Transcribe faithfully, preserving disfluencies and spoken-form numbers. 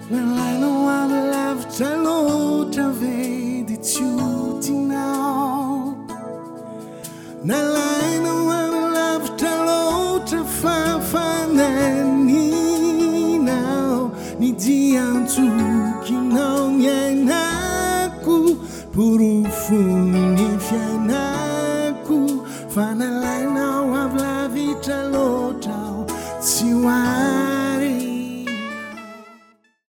原来能忘的 love 在路上飞的秋天闹，原来能忘的 love 在路上发发难你闹，你这样做给闹也难过，不如负你偏难过，反而来闹 love love 在路上起晚。